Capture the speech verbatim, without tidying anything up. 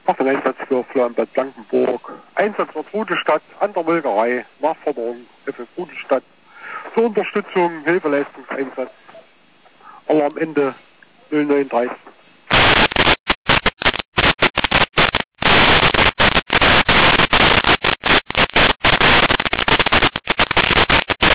Waffeneinsatz für Flohrenbad Blankenburg. Einsatzort Rudestadt an der Molkerei. Nachforderung F F Rudestadt. Zur Unterstützung Hilfeleistungseinsatz. Alarmende null neun dreißig.